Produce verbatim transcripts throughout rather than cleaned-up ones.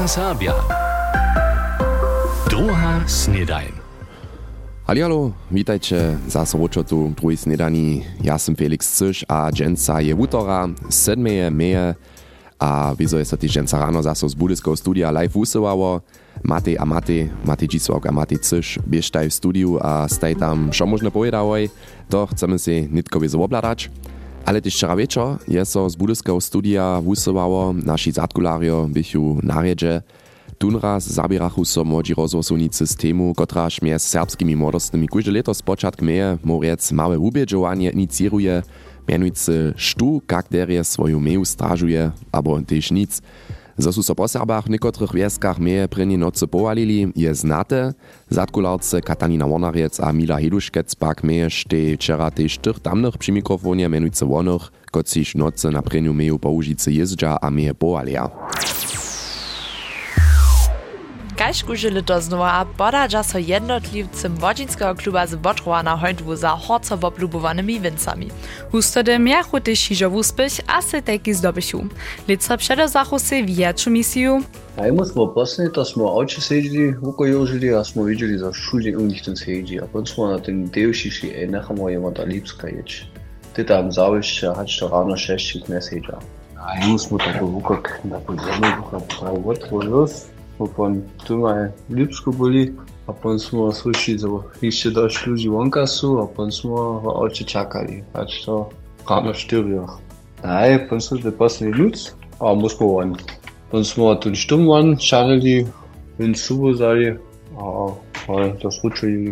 Serbia. Druga snedajn. Hallo, witajcie za sobočotu druhej snedani. Ja som Felix Cyš a dženca je útora, siedmeje meje a vizo je sa tý dženca ráno zaso z budyského studia live usilovało. Matej a Matej, Matej Dzisok a Matej Cyš biežtaj v studiu a staj tam čo možno povedavoj, to chceme si nitkovi zobladať. Ale tyž včera večer je so z budyského studia usilovało, naši zadkulário bychu na riedže. Tunraz zabierachu so młodzi rozwosuníci z tému, kotraž mjez serbskimi młodostnymi kóžde leto spočatk meje, moriec małe ubědžovanie iniciiruje, mianujúci štú, kak derje svoju meju strážuje, abo tež nic. Zo su so po Serbach v niekotrych vieskach meje prenie noce povalili, je znate. Zadkulárce Katarina Warnariec a Mila Heduškec pak meje šte včera tež tých tamnych przy mikrofonie mianujúce wonych, kociž noce na preniu meju použice jezdža a meje povalia. Kaž kužili to znova podadža so jednotlivcem Wodzinskiego kluba z Botrowa na hojtwu za horco woblubowanymi wincami. Hustode miachu tyž hižo wuspych a se tejki zdobychu. Lice předozachu se wieczu misiju. A my smo poslednji, to smo oči sedili, ukojožili, a smo vidjeli za šuđe u njih ten sedji. A potom smo na ten del šišli, ej, nechamo jemo da Lipska ječ. Ty tam zavišća, hač to ravno šešćih ne sedja. A my smo tako vukak na podzemlju, vukak pravi Botrowa. Potom tu ma Lipsku boli, a potom smo slušali, da ešte došli ľudí vonka sú, a potom smo v oči čakali, až to ráno štyriach. Aj, potom sú to posledný ľud, a my smo von. Potom smo ten štum von, šarili, ven subo zali, a to slučili.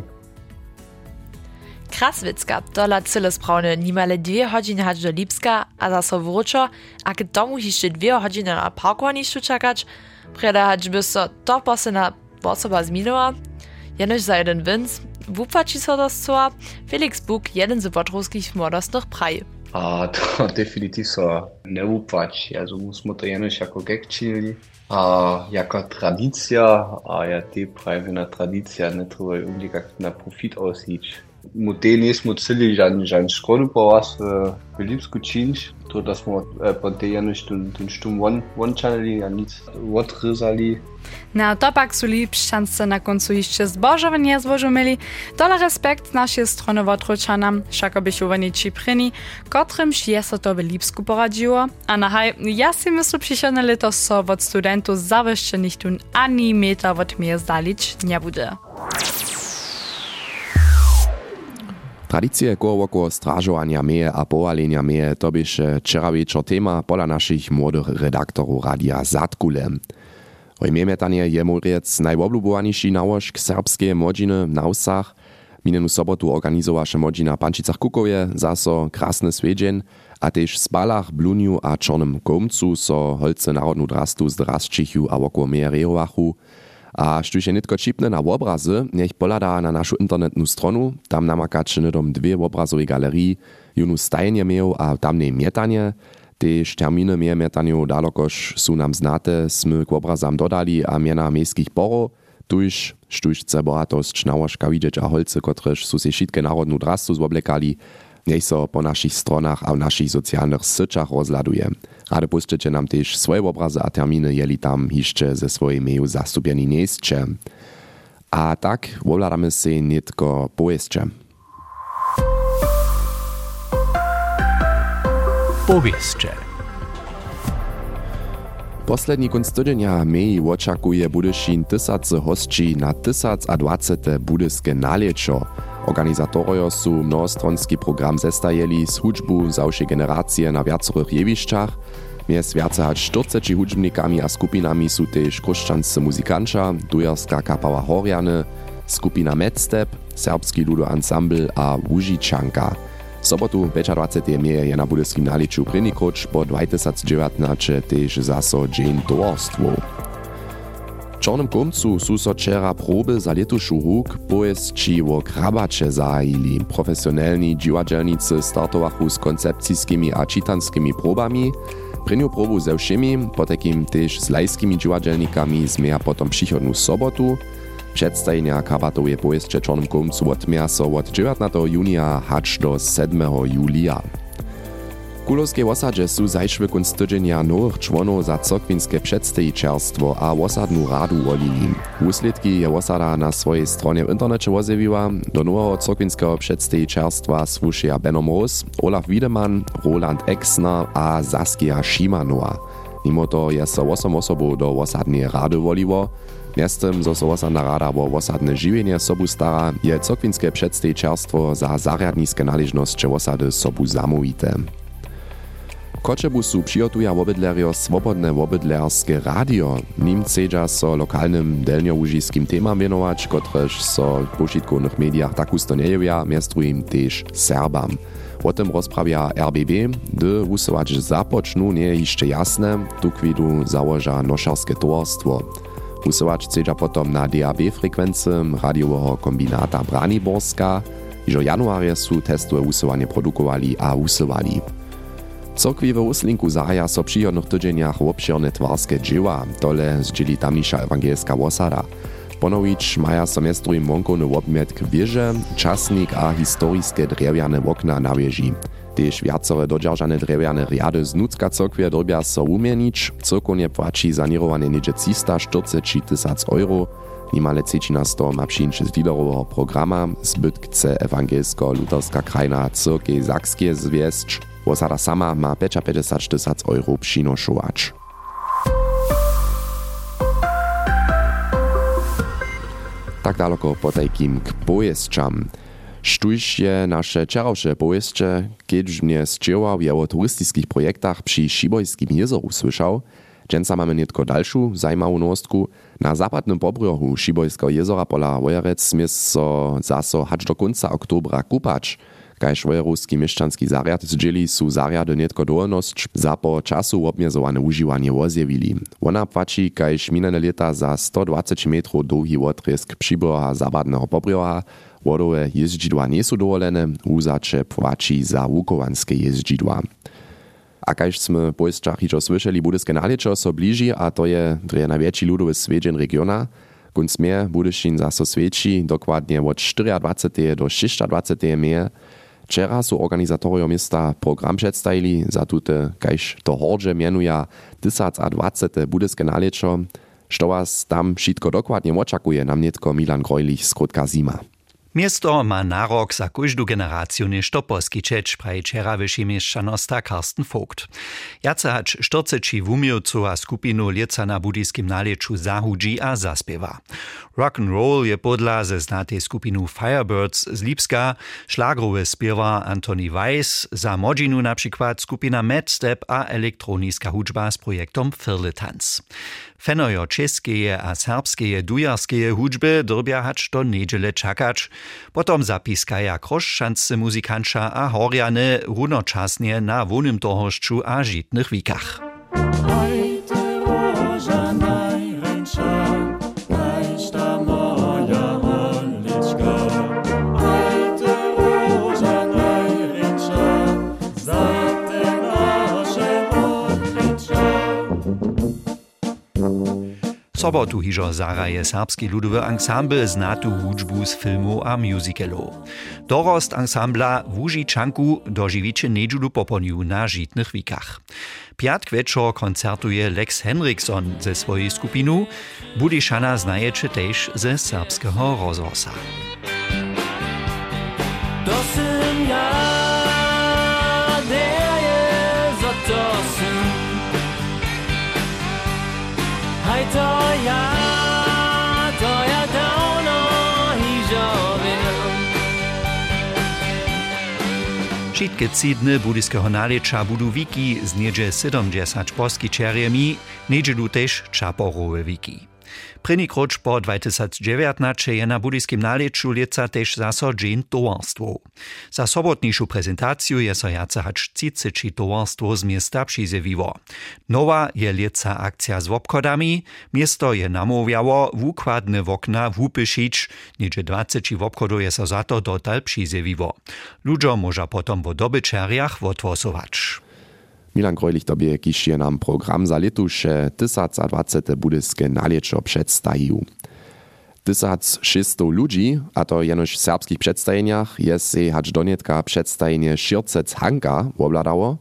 Kraswicka, dola cyle sprawne nimale dwie godziny hać do Lipska, a za so wróczo, a k domu jeszcze dwie godziny na parkowanišću czekać, predahać by so to posledná osoba zminula, jenož za jeden winc, wupači so to zcoa, Felix Buk, jeden z wotrovskich młodostnych praje. A to definitiv so ne wupači, also musimo to jenož jako gek činili, a jako tradicija, a ja te pravina tradicija ne treba umlikak na profit auslič. Mu te nismo cili žan, žan škodu po vas v Lipsku činč, to da smo po te jenož ten štum von čanili a nic odrezali. Na to pak su Lipšćance na koncu jeszcze zbožovanie zbožumili, dole respekt naszej strony Wotročanam, všako bychu oni čiprini, kotrymž je so to v Lipsku poradziło, a nahaj, ja si myslu přišedne leto so od studentu zawyšće nichtun ani meter od mnie zdalić nie bude. Tradycie koło stražovania meje a powalenia meje to byše včera večer tema pola našich młodych redaktorów Radia Zadkule. Ojmiemetanie je moriec najwoblubowaniši nałožk serbskie młodziny na Usach. Minenu sobotu organizowaše młodzina Pančicach Kukowie zaso krasny swiedźeń, a tež w Spalach, Bluniu a Czornym Komcu so holce narodnu drastu z Drasčichu a wokół meje rejowachu. A štuž je nitko čipne na obrazy, niech polada na našu internetnu stronu, tam namakače nedom dwie obrazowe galerii, junu stajenie mieju a tamnej mietanie. Tež terminy meje mietaniu dalokož sú nam znate, sme k obrazam dodali a miena miejskich porov, tuž štuž chce bohatosť nałožka widzieć a holce, kotrež sú si šitke narodnu drastu zoblekali, niech so po našich stronach a v našich sociálnych syčach rozladuje. Rade puszczycie nam też swoje obrazy a terminy, jeli tam jeszcze ze swojej meju zastupieni nie jesteście. A tak wobladamy się nitko powieszcze. Powieszcze. Poslední konc tydzienia meji oczakuje Budyšin tysace hostči na tysac a dwacete budyske nalečo. Organizatorio su mnohostronski program zestajeli z hudžbu zawsze generacje na viacorych jewišćach. Mjez viace hač štyridsiatimi hudžbnikami a skupinami su tež krušćanscy muzikanča, dujerska kapała Horjany, skupina Medstep, serbski ludoansambl a Łužičanka. W sobotu dwudziestego meje je na budyskim naleču prynikroč po dwa tysiące dziewiętnaście tež zaso dzień towarstwo. W Czornym Komcu su so včera proby za letušu rok pojezdči wo krabače zahajili. Profesionalni džiwadelnicy startowachu z koncepcijskimi a čitanskimi probami. Prynju probu ze všemi, potekim tež s lajskimi džiwadelnikami zmeja potom přichodnú sobotu. Předstajenia krabatowe pojezdče Czornym Komcu odmia so od dziewiętnastego junia hač do siódmego julia. Kulowskiej osadźe su zajszły kunc tydzienia nowych członów za cokwinskie przedstawicielstwo a osadnu radu wolili. Wusledki je osada na swojej stronie w internecie ozjawiła. Do nowego cokwinskeho przedstawicielstwa słušia Benno Moos, Olaf Wiedemann, Roland Exner a Saskia Schimanova. Mimo to je so osem osobów do osadnej rady woliło. Miastem, zo so osadna rada o osadne žiwienie sobu stara, je cokwinskie przedstawicielstwo za zariadniske należności osady sobu zamówite. Kočebu su přijotuja wobydlerjo swobodne wobydlerskie radio. Nim chcedža so lokalnym delnjołužiskim temam wienować, kotrež so w pošitkovnych mediach takusto nejevia, miestrujem tež Serbam. O tym rozprawia R B B, gdy wusować započnu nie je jeszcze jasne, tukwidu założa noszarskie towarstwo. Wusować chcedža potom na D A B-frekwencym radiowego kombinata Braniborska, iż o januarie su testuje wusowanie produkowali a wusowali. Cokwi w Uslinku zahaja so przychodnych tydzieniach obširne twarskie dzieła, tole zdzieli tamniejsza ewangelska osada. Ponowić maja so miestrujem wonkowny obmietk wieże, czasnik a historiskie drewjane okna na wieži. Tež viacore dodržané drewjane riady z Nucka cokwie drobia so umienić, cokonie płaci zanirowane niedzie trzysta czterdzieści tysac euro, nimale třetina z toho ma przyjść z dealerového programa, zbytk chce ewangelsko-luterska krajna cyrkej Sakskie zwiesć. Osada sama ma päťdesiat tysac euro přinošovač. Tak daleko potajkim k pojezdčam. Štuž je naše čeravše pojezdče, keď mnie zčewał je o turistických projektach przy Šibojskim jezoru słyszał, dżęca mamy nietko dalszą, zajmawą nowostku. Na zapadnym pobrjohu Šibojskiego jezora pola Wojerec smie so zaso hacz do końca oktobra kupać. Kaž wojerowski mieszczanski zariad zdzieli su zariady nietko dolnosć za po czasu obmierzowane używanie ozjewili. Ona płaci kaž minene leta za sto dwadzieścia metrów długi odrysk przybrjoha zapadnego pobrjoha, wodowe jeździdła nie są dowolene, uzacze płaci za łukowanskie jeździdła. A kaž sme po jeźdźach hičo słyszeli, budyskie nalečo so bliži, a to je dreje największy ludowy svedźen regiona. Kunc mie Budyšin zaso svedči dokładnie od dwadzieścia do dwadzieścia meje. Wczera su organizatorio miasta program przedstawili za tute, kaž to hordže mjenuja tysiąc dwadzieścia budyskie nalečo, što was tam wszystko dokładnie oczakuje, nam nietko Milan Grojlich z Krótka Zima. Miesto ma narok za każdą generację nešto poskičeć, praje wczera wyższy mieszczanosta Karsten Vogt. Jace hacz czterdzieści wumiłców a skupinu lieca na budyskim naleczu zahudzi a zaspiewa. Rock'n'roll je podla ze znatej skupinu Firebirds z Lipska, szlagrowy spiewa Antoni Weiss, za młodzinu na przykład skupina Mad Step a elektroniska hudźba z projektom Firletanz. Fenojo českeje a serbskeje dujarskeje hudźby drbia hacz do niedziele czakać, potom zapiskaja krošćanscy muzikanča a horjane runočasnie na wonym tohošću a žitnych wikach. Sobotu hižo zaraje serbski ludowy ensemble znatu hudźbu z filmu a musicalu. Dorost ensembla Wužičanku dožiwicie nedźulu poponiu na žitnych wikach. Piatk wieczor koncertuje Lex Henriksson ze swojej skupinu, Budyšana znaječe tež ze serbskiego rozhłosa. To ja, to ja dawno hižo wiem. Wszystkie cydny budyskiego nalecza budu wiki z niedzie siedemdziesiąt poskičerjemi, niedzielu też czaporowe wiki. První kroč po dwa tysiące dziewiętnaście je na budyskim naleczu lieca też zaso dżin towarstwo. Za sobotniejszą prezentację je so jace hacz trzydzieści towarstwo z miasta przyzewiło. Nowa je lieca akcja z obchodami, miasto je namówiało wukładne okna wupyszyć, niedzie dwadzieścia obchodów je so za to dotal przyzewiło. Ludziom może potom w dobyczeriach odwosować. Milan Grojlich tobie kiž je nam program za letuše tysiąc dwadzieścia budyskie naleczo przedstawił. tysiąc sześćset ludzi, a to jenož w serbskich przedstawieniach, je se hacz donietka przedstawienie Šircec Hanka obladało.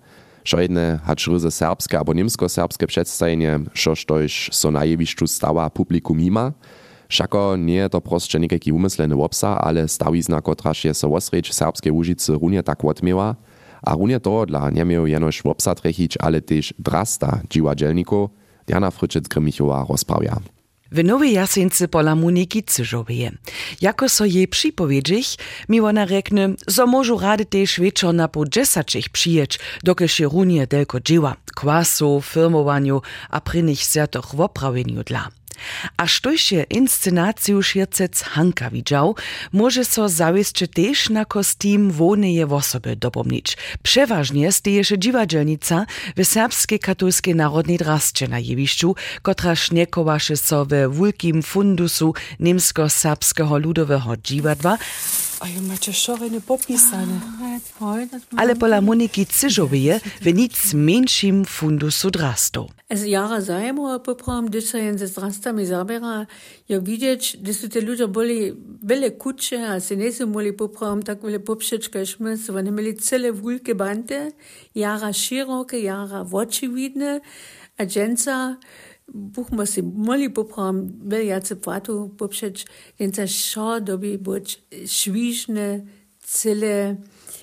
Šojedne hač ryze serbske abo nimsko-serbske předstajenie, šož tož so na jewišću stała publikum ima. Všako nie je to prosće nekajki umysleny obsa, ale stawizna, kotraž je so osreč serbske Łužice runie tak odmiewa, a runie to dla niemieł jenož obsa trechić, ale też drasta dziwa dżelniku, Diana Fryczec-Grymichowa rozprawia. W Nowej Jasence pola Moniki Cyżoweje. Jako so jej przypowiedzieć, mi ona rekne, zo możu rady też wieczor na po dziesięciach przyjeć, dokie się runie delko dzieła, kwasu, firmowaniu, a przy nich sertoch w oprawieniu dla. A štož je inscenaciju šircec Hanka widział, może so zawieszcze też na kostým woneje osoby dopomnić. Przeważnie steješe dziwadźelnica w serbskiej katolskiej narodnej drasce na jewišću, kotraż niekowaše so we wulkim fundusu niemsko-serbskiego ludowego dziwadła, a jo macie šorene popisane. ale pola Moniki Cyżoweje w nic mniejszym fundusu drastu. Also jara zajmowa popravom, gdyż się język z drastami zabera, ja widzieć, gdy są te ludzie byli wiele kucze, a się nie są mogli popravom tak wiele poprzeć, kaž my, so oni mieli cele wulkie bandy, jara široke, jara očividne, a dženca, buchmo si mogli popravom, wiele jace płatu poprzeć, dženca šo dobi być švižne, cele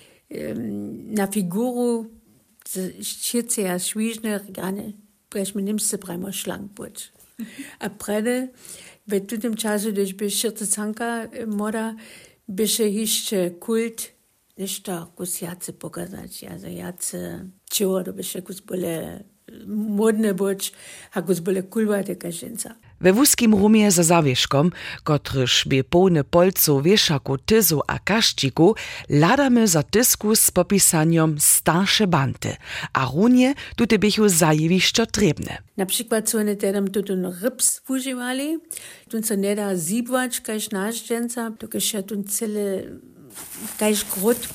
um, na figuru, širce ja švižne, gane, Preš mi nimse prajmo šlang buď. A prede, v tutem času, když by šircecanka moda, by še ještě kult, nešto kus jace pokazać, also jace čeho, to by še kus bole modne buď, a kus bole kulva teka ženca. We wuskim rumie za zawieszkom, kotryż by pełny polców wieszaku, tyzu a kaszciku, ladamy za dyskus z popisaniom starsze banty, a runie tutaj bychu zajewiszczo trebne. Na przykład so one tedam tutun ryps używali, tun so nie da zibwać, kaž nasz dżęca, to kaž ja tun cele, kaž grot.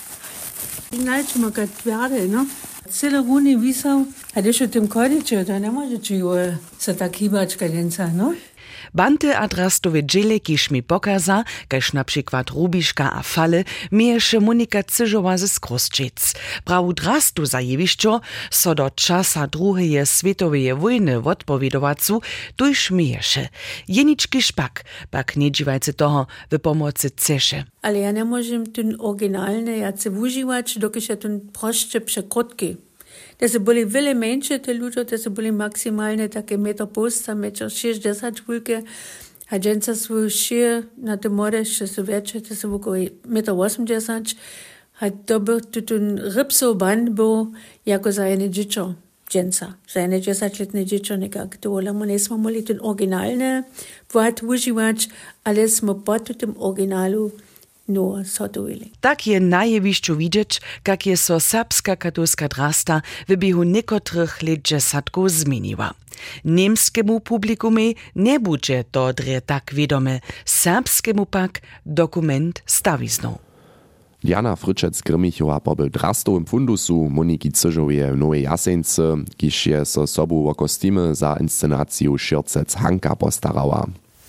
Inaczej ma kad twarde, no? Cele runie wisał, a też o tym kodicie, to nie może ci se tak hibać kadenca, no? Banty a drastowe dżele, kiż mi pokaza, kaž na przykład Rubiška a Fale, mieješe Monika Cyżowa ze Skroszczyc. Prawu drastu za jewišćo, so do czasa drugiej światowej wojny odpowiedowacu, tuż mieješe. Jeniczki szpak, pak nie dziwajcie toho w pomocy cesze. Ale ja nie możem ten oryginalny jace używać, dokiż ja ten proszcze przekrotki. To są byli wiele mniejsze te ludzie, to są byli maksymalne takie metr posta, metr sześćdziesiąt wulkie, a dżęca są szyr na te młode, że są większe, to są około metr osiemdziesiąt, a to był ten rypsowy band był jako za jedne dziecko, dżęca, za jedne dziesięcioletnie dziecko nekak to, ale my nie smo mogli ten oryginalny płat używać, ale smo po tym oryginalu no, sotowili. Tak je na jewišću widzieć, jak je so serbska katolska drasta w biehu niekotrych lat dziesiątków zmieniła. Niemskiemu publikumie nie będzie to dre tak wiadome, serbskiemu pak dokument stawizną. Diana Fryczec-Grymichowa pobył drastowym fundusu Moniki Cyżowej w Nowej Jasence, kiż je so sobu o kostymy za inscenację šircec Hanka postarała.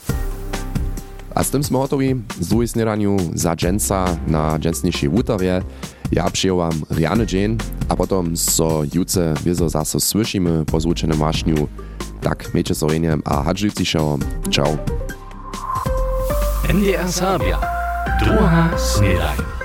A z tym sme hotowi, z drugiej snedaniu za dżęca na dżęcniejszej wutorje. Ja przyjąłam riany dzień, a potom so juce wiezo zase słyszymy po zvučenym wašniu. Tak, miejcie soreniem a hadżywci się. Ciao. N D R Sabia. Druga snedaj.